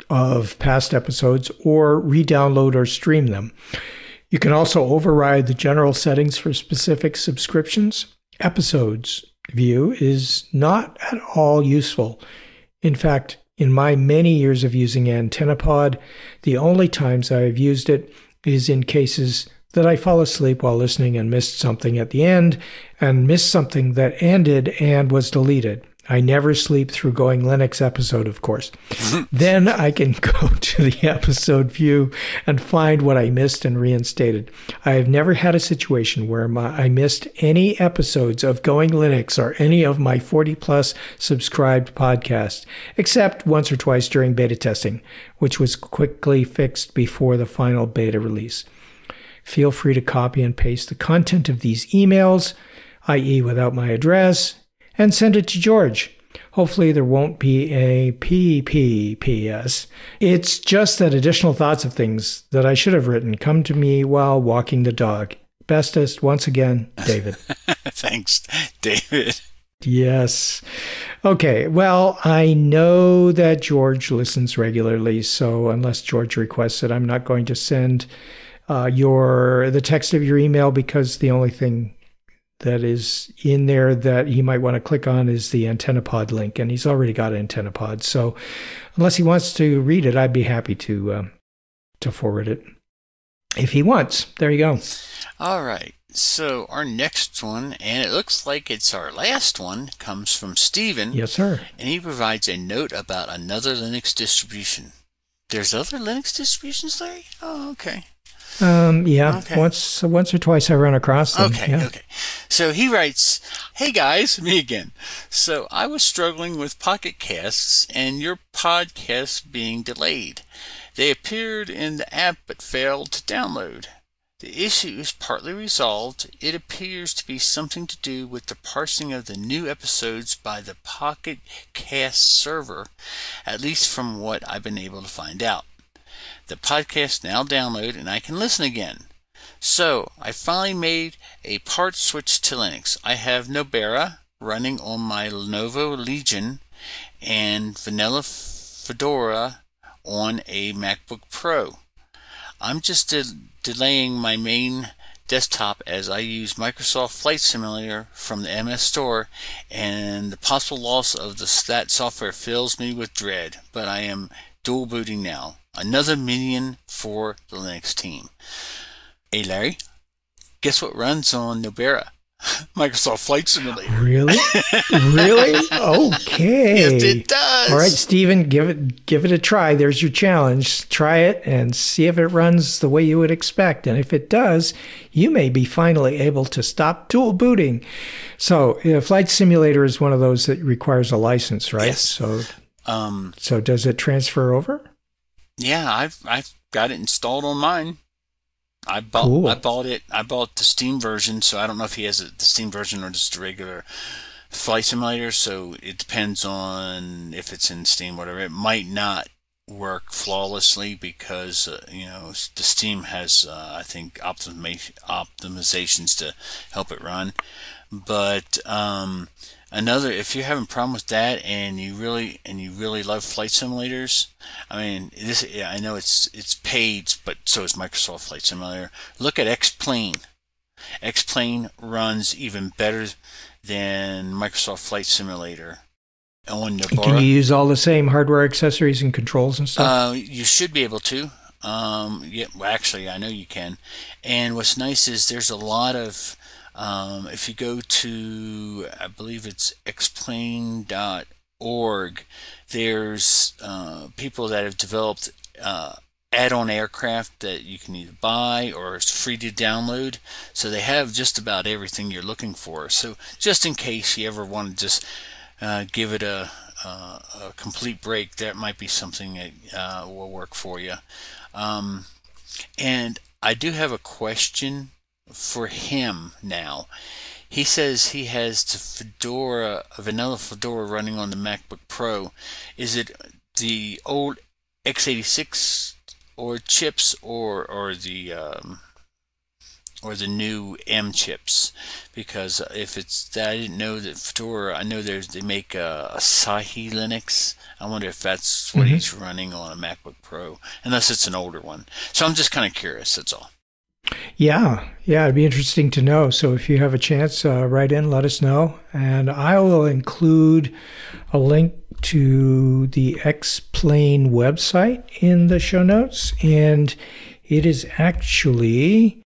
of past episodes or re-download or stream them. You can also override the general settings for specific subscriptions. Episodes view is not at all useful. In fact, in my many years of using AntennaPod, the only times I have used it is in cases that I fall asleep while listening and missed something at the end, and missed something that ended and was deleted. I never sleep through Going Linux episode, of course. Then I can go to the episode view and find what I missed and reinstated. I have never had a situation where my, I missed any episodes of Going Linux or any of my forty plus subscribed podcasts, except once or twice during beta testing, which was quickly fixed before the final beta release. Feel free to copy and paste the content of these emails, that is without my address, and send it to George. Hopefully there won't be a P P P S. It's just that additional thoughts of things that I should have written come to me while walking the dog. Bestest, once again, David. Thanks, David. Yes. Okay, well, I know that George listens regularly, so unless George requests it, I'm not going to send uh, your the text of your email, because the only thing that is in there that he might want to click on is the AntennaPod link, and he's already got AntennaPod. So unless he wants to read it, I'd be happy to uh, to forward it if he wants. There you go. All right. So our next one, and it looks like it's our last one, comes from Stephen. Yes, sir. And he provides a note about another Linux distribution. There's other Linux distributions, Larry? Oh, okay. Um, yeah, okay. once once or twice I run across them. Okay, yeah. okay. So he writes, "Hey guys, me again. So I was struggling with Pocket Casts and your podcasts being delayed. They appeared in the app but failed to download. The issue is partly resolved. It appears to be something to do with the parsing of the new episodes by the Pocket Cast server, at least from what I've been able to find out. The podcast now download and I can listen again. So I finally made a part switch to Linux. I have Nobera running on my Lenovo Legion and Vanilla Fedora on a MacBook Pro. I'm just de- delaying my main desktop as I use Microsoft Flight Simulator from the M S Store, and the possible loss of the, that software fills me with dread, but I am dual booting now. Another minion for the Linux team." Hey Larry, guess what runs on Nobera? Microsoft Flight Simulator. Really? Really? Okay. Yes, it does. All right, Stephen, give it give it a try. There's your challenge. Try it and see if it runs the way you would expect. And if it does, you may be finally able to stop dual booting. So, uh, Flight Simulator is one of those that requires a license, right? Yes. So, Um, so does it transfer over? yeah, I've I've got it installed on mine. I bought Cool. I bought it. I bought the Steam version, so I don't know if he has a, the Steam version or just a regular Flight Simulator. So it depends on if it's in Steam, whatever. It might not work flawlessly because uh, you know the Steam has uh, I think optimi- optimizations to help it run. But um, another, if you're having a problem with that and you really and you really love flight simulators, I mean, this yeah, I know it's it's paid, but so is Microsoft Flight Simulator. Look at X-Plane. X-Plane runs even better than Microsoft Flight Simulator on Nobara. Can you use all the same hardware accessories and controls and stuff? Uh, you should be able to. Um, yeah, well, actually, I know you can. And what's nice is there's a lot of Um, if you go to, I believe it's x plane dot org, there's uh, people that have developed uh, add-on aircraft that you can either buy or it's free to download. So they have just about everything you're looking for. So just in case you ever want to just uh, give it a, a, a complete break, that might be something that uh, will work for you. Um, and I do have a question for him now. He says he has the Fedora, a vanilla Fedora running on the MacBook Pro. Is it the old x eighty-six or chips, or or the um, or the new M chips? Because if it's that, I didn't know that Fedora. I know there's they make a Asahi Linux. I wonder if that's what mm-hmm. he's running on a MacBook Pro, unless it's an older one. So I'm just kind of curious. That's all. Yeah, yeah, it'd be interesting to know. So if you have a chance, uh, write in, let us know. And I will include a link to the X-Plane website in the show notes. And it is actually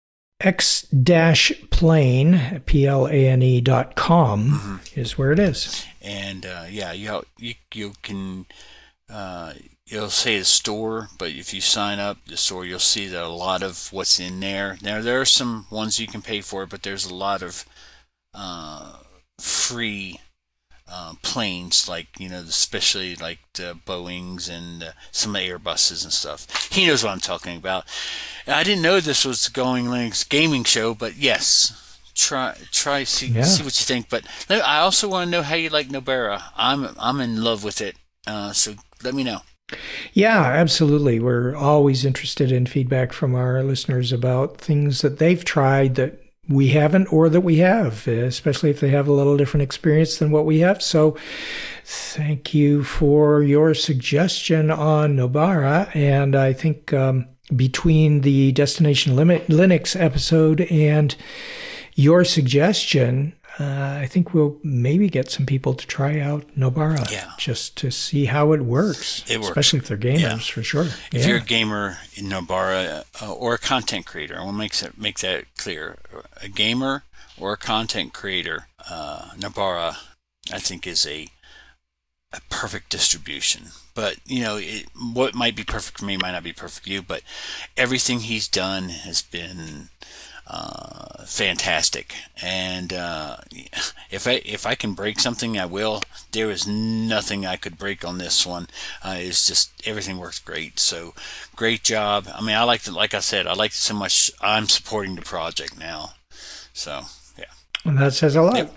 x-plane, P L A N E dot com mm-hmm. is where it is. And uh, yeah, you, you, you can... Uh, It'll say the store, but if you sign up the store, you'll see that a lot of what's in there. Now, there are some ones you can pay for, but there's a lot of uh, free uh, planes, like, you know, especially like the Boeings and uh, some Airbuses and stuff. He knows what I'm talking about. I didn't know this was the Going Linux gaming show, but yes, try try see yeah. see what you think. But I also want to know how you like Nobara. I'm I'm in love with it, uh, so let me know. Yeah, absolutely. We're always interested in feedback from our listeners about things that they've tried that we haven't or that we have, especially if they have a little different experience than what we have. So thank you for your suggestion on Nobara. And I think um, between the Destination Limit Linux episode and your suggestion, Uh, I think we'll maybe get some people to try out Nobara yeah. just to see how it works. It works. Especially if they're gamers, yeah. for sure. If yeah. you're a gamer in Nobara uh, or a content creator, I want to make that, make that clear. A gamer or a content creator, uh, Nobara, I think, is a a perfect distribution. But, you know, it, what might be perfect for me might not be perfect for you, but everything he's done has been... Uh, fantastic, and uh, if I if I can break something, I will. There is nothing I could break on this one. Uh, it's just everything works great. So great job. I mean, I like it. Like I said, I like it so much. I'm supporting the project now. So yeah, and that says a lot. Yep.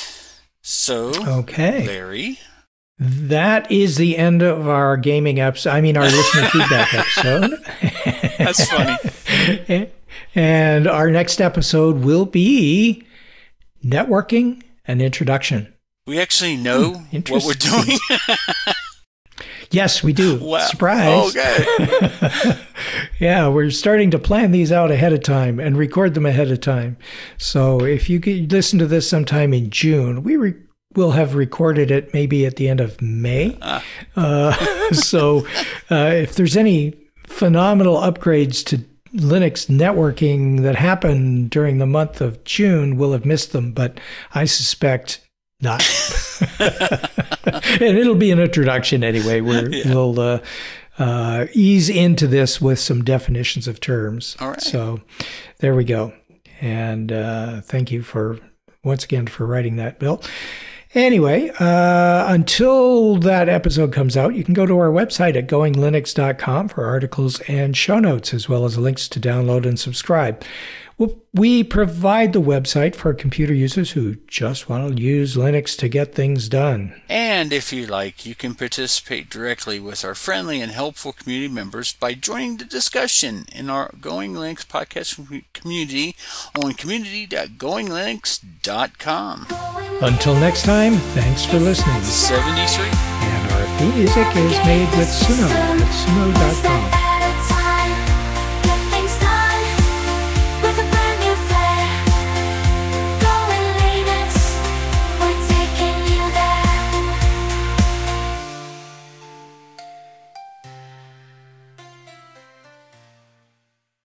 So okay, Larry. That is the end of our gaming episode. I mean, our listener feedback episode. That's funny. And our next episode will be networking and introduction. We actually know hmm, what we're doing. Yes, we do. Wow. Surprise. Okay. Yeah, we're starting to plan these out ahead of time and record them ahead of time. So if you could listen to this sometime in June, we re- will have recorded it maybe at the end of May. Ah. Uh, so uh, if there's any phenomenal upgrades to Linux networking that happened during the month of June, we'll have missed them, but I suspect not. And it'll be an introduction anyway. We're, yeah. We'll uh, uh, ease into this with some definitions of terms. All right. So there we go. And uh, thank you for, once again, for writing that, Bill. Anyway, uh, until that episode comes out, you can go to our website at going linux dot com for articles and show notes, as well as links to download and subscribe. We provide the website for computer users who just want to use Linux to get things done. And if you like, you can participate directly with our friendly and helpful community members by joining the discussion in our Going Linux podcast community on community dot going linux dot com. Until next time, thanks for listening. seventy-three. And our theme music is made with Suno at suno dot com.